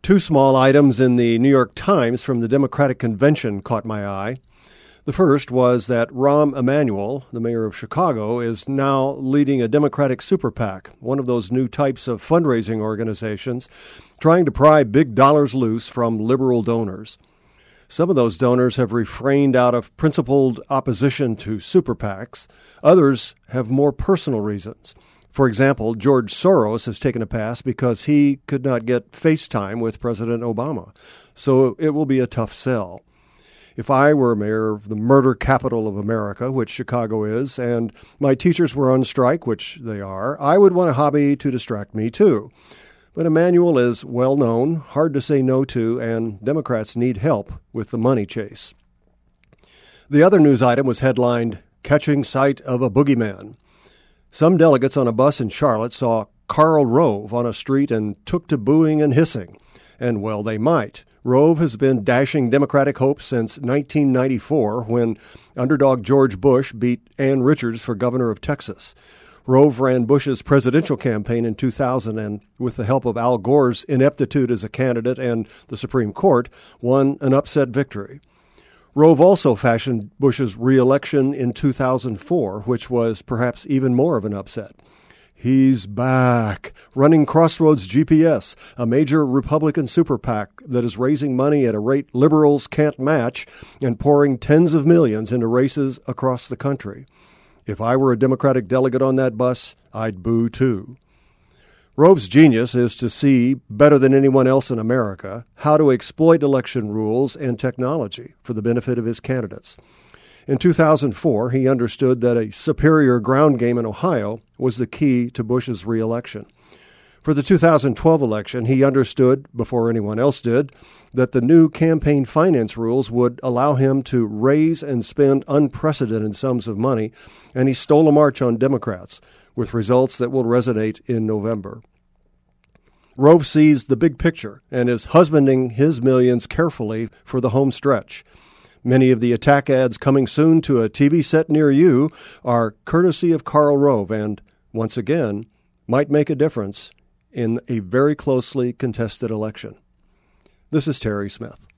Two small items in the New York Times from the Democratic Convention caught my eye. The first was that Rahm Emanuel, the mayor of Chicago, is now leading a Democratic super PAC, one of those new types of fundraising organizations trying to pry big dollars loose from liberal donors. Some of those donors have refrained out of principled opposition to super PACs. Others have more personal reasons. For example, George Soros has taken a pass because he could not get FaceTime with President Obama. So it will be a tough sell. If I were mayor of the murder capital of America, which Chicago is, and my teachers were on strike, which they are, I would want a hobby to distract me too. But Emanuel is well known, hard to say no to, and Democrats need help with the money chase. The other news item was headlined, "Catching Sight of a Boogeyman." Some delegates on a bus in Charlotte saw Karl Rove on a street and took to booing and hissing. And well, they might. Rove has been dashing Democratic hopes since 1994 when underdog George Bush beat Ann Richards for governor of Texas. Rove ran Bush's presidential campaign in 2000 and, with the help of Al Gore's ineptitude as a candidate and the Supreme Court, won an upset victory. Rove also fashioned Bush's re-election in 2004, which was perhaps even more of an upset. He's back, running Crossroads GPS, a major Republican super PAC that is raising money at a rate liberals can't match and pouring tens of millions into races across the country. If I were a Democratic delegate on that bus, I'd boo too. Rove's genius is to see, better than anyone else in America, how to exploit election rules and technology for the benefit of his candidates. In 2004, he understood that a superior ground game in Ohio was the key to Bush's re-election. For the 2012 election, he understood, before anyone else did, that the new campaign finance rules would allow him to raise and spend unprecedented sums of money, and he stole a march on Democrats, with results that will resonate in November. Rove sees the big picture and is husbanding his millions carefully for the home stretch. Many of the attack ads coming soon to a TV set near you are courtesy of Karl Rove and, once again, might make a difference in a very closely contested election. This is Terry Smith.